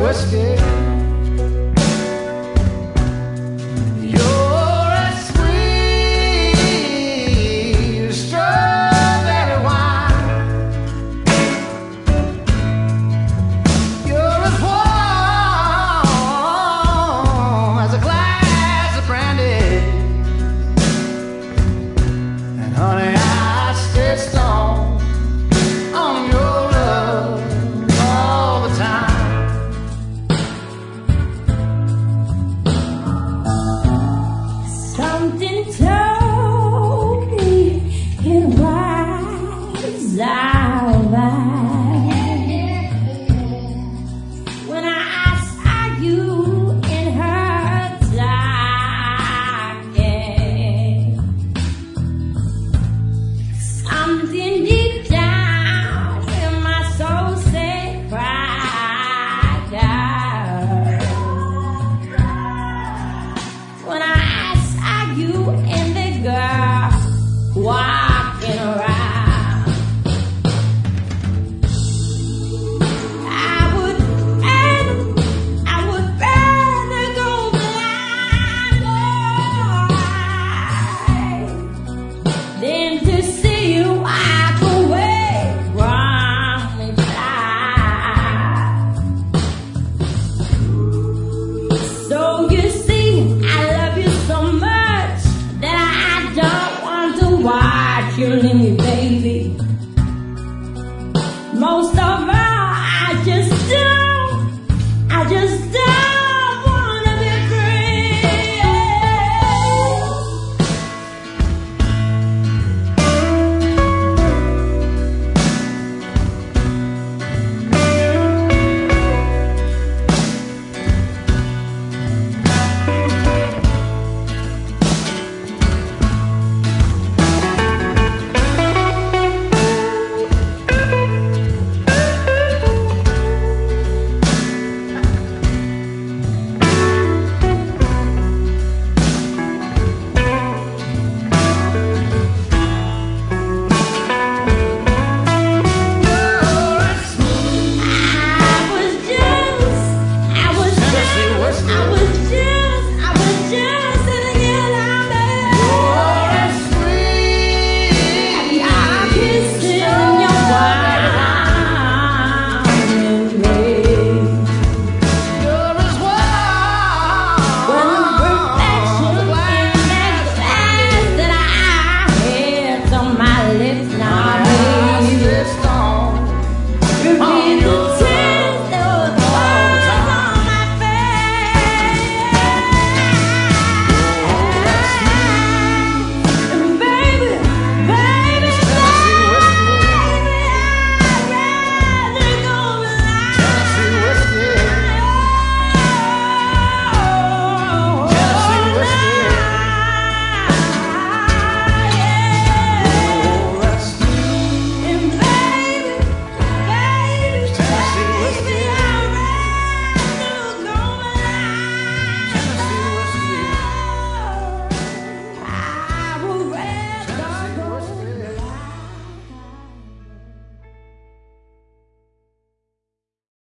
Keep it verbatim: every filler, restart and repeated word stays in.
whiskey. You're as sweet as strawberry wine. You're as warm as a glass of brandy. And honey, I stay strong on your love all the time. Something told me it was alright when I saw you in her jacket. Something deep down in my soul said, cry out. When I saw you and the girl walking around, I would rather, I would rather go blind than to see you walk away from me. So you see, I love you so much that I don't want to watch you leave me, baby. Most of